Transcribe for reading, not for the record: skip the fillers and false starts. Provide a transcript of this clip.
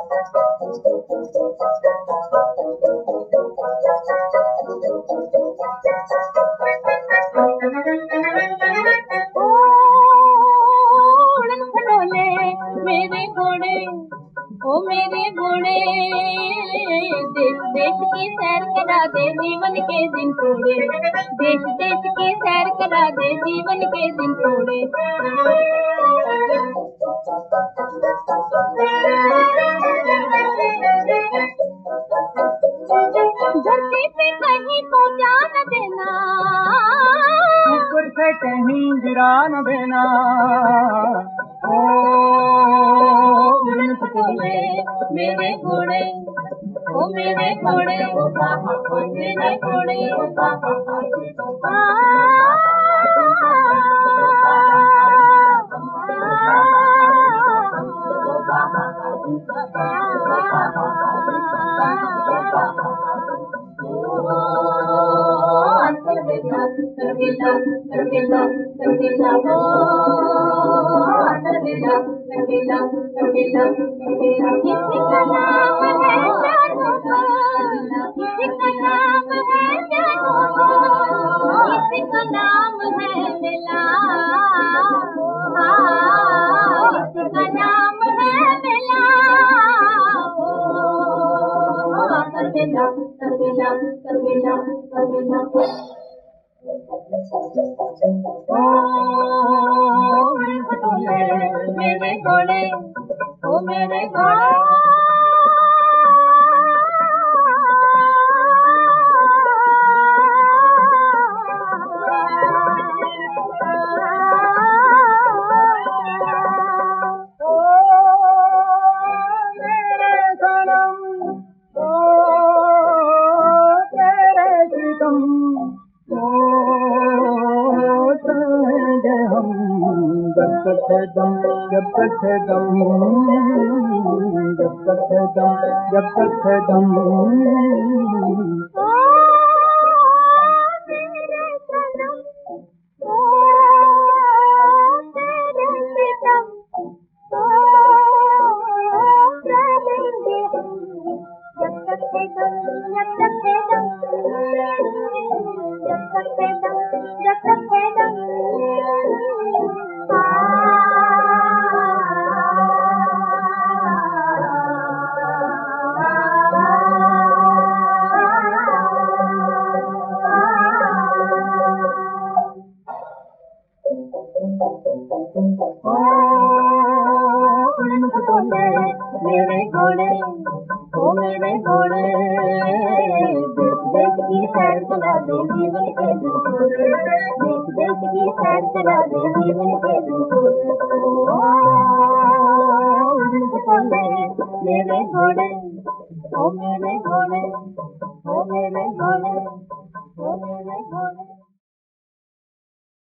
उड़न खटोले मेरे घोड़े, ओ मेरे घोड़े, देश देश की सैर करा दे जीवन के दिन थोड़े, देश देश की सैर करा दे जीवन के दिन थोड़े। धरती पे कहीं पहुंचा न देना, ऊपर से कहीं गिरा न देना। ओ उड़न खटोले मेरे घोड़े, ओ मेरे घोड़े, मेरे घोड़े। मेरे घोड़े, ओ मेरे घोड़े। जब तक है दम, जब तक है दम, जब तक है दम, जब तक है दम। मेरे घोड़े, ओ मेरे घोड़े, देश देश की सैर करा दे जीवन के दिन थोड़े, देश देश की सैर करा दे जीवन के दिन थोड़े। मेरे घोड़े, ओ मेरे घोड़े, ओ मेरे घोड़े, ओ मेरे घोड़े।